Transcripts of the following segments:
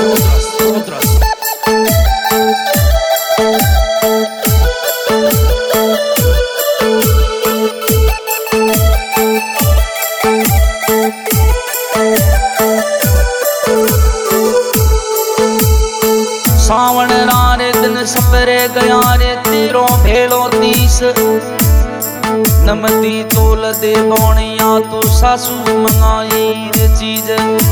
सावण रारे दिन सपरे गया रे तेरो भेलो 30 नमती तोल दे बोनिया तो सासू मंगाई रे चीज।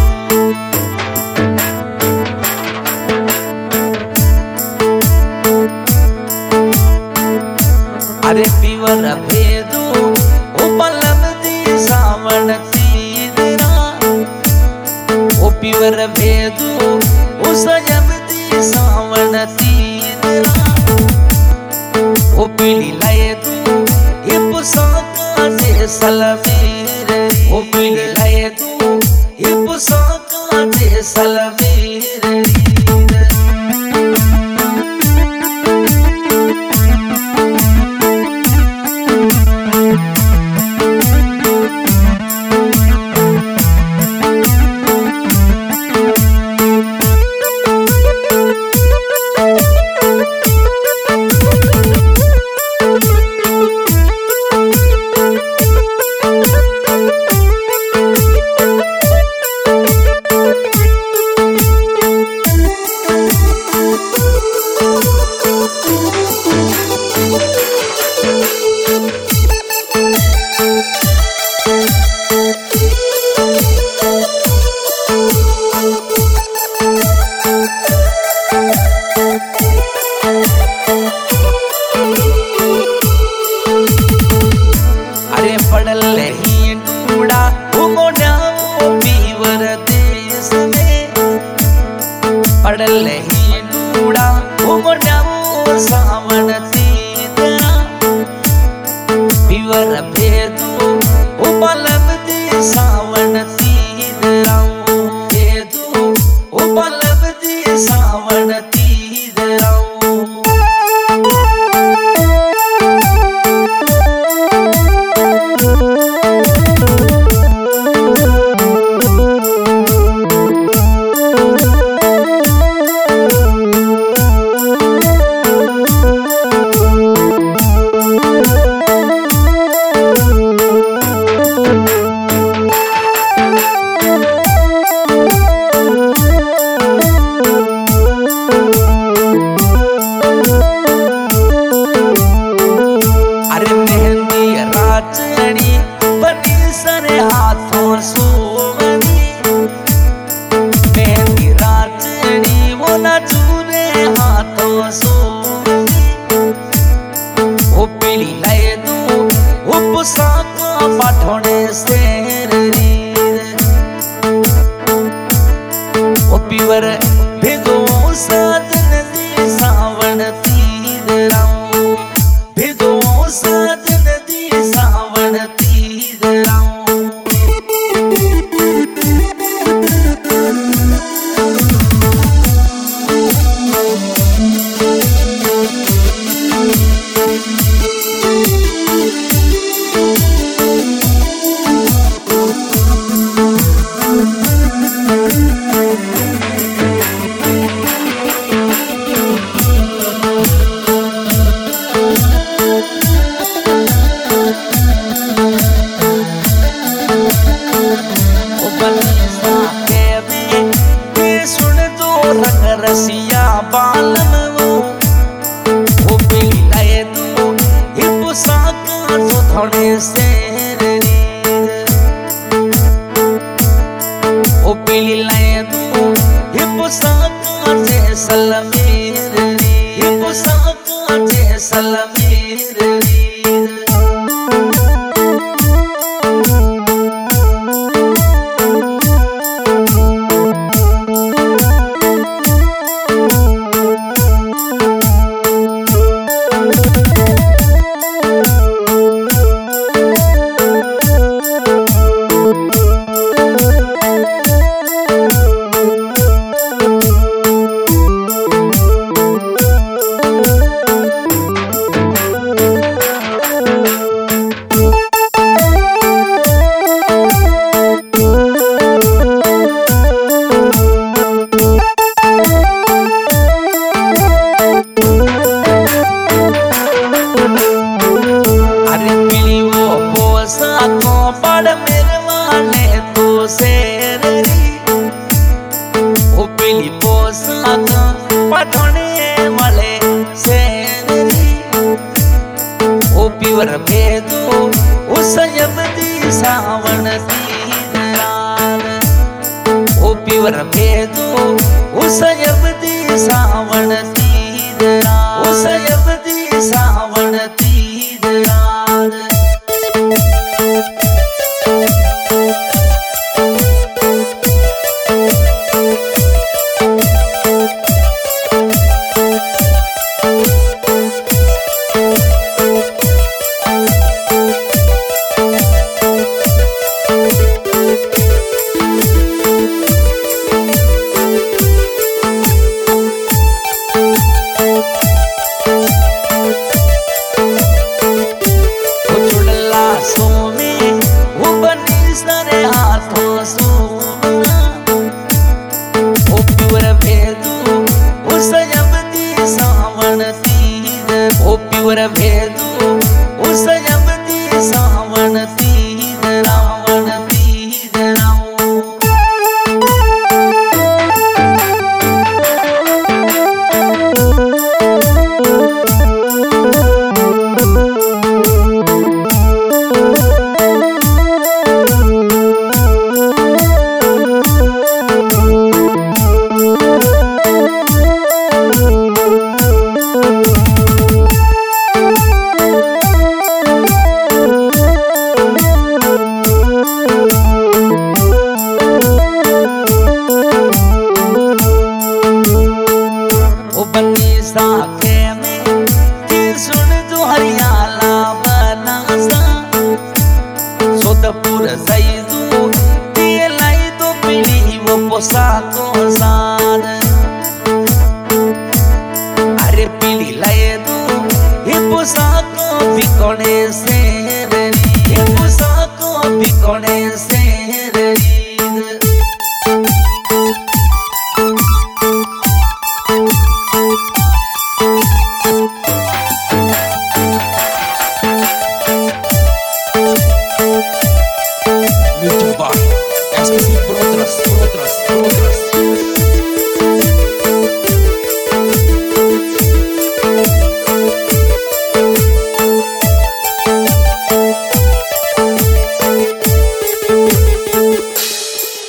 अरे पीवर भेदू ओ पलम दी सावण तीदरा ओ पीवर भेदू ओ सजम दी सावण तीदरा ओ पीली लाए तू ये पुसाका दे सलवीर ओ पीली लाए तू ये पुसाका दे सलवीर। पड़ल ही डूड़ा उमड़ो सावन तीदरा पीवर भेदू उपलम दी सावन तीदरा भेदू उपलम दी सावन तीदरा। पाठोड़े शेर ओ पीवर भेदो साधन दी सावण तीदरा भेदो साधन दी सावण तीदरा। रसिया बालम वो पीली लाए तू ये पुसाका तो थोड़े शेर वो पीली लाए तू ये पुसाका जे सलमीर ये पुसाका जे सलमीर। उसयबदी सावण तीरार ओ प्योर भेदो उसयबदी सावण तीरार उसयबदी सावण तीरार भेदू उसयबदी सावण तीर रावण तीर राव साखे में फिर सुन तू हरियाला बनासा सोदपुर सईदू दिए लाई तो पीली वो पोसाको सार अरे पीली लाए दू ये पोसाको बिकोने से ये पोसाको बिकोने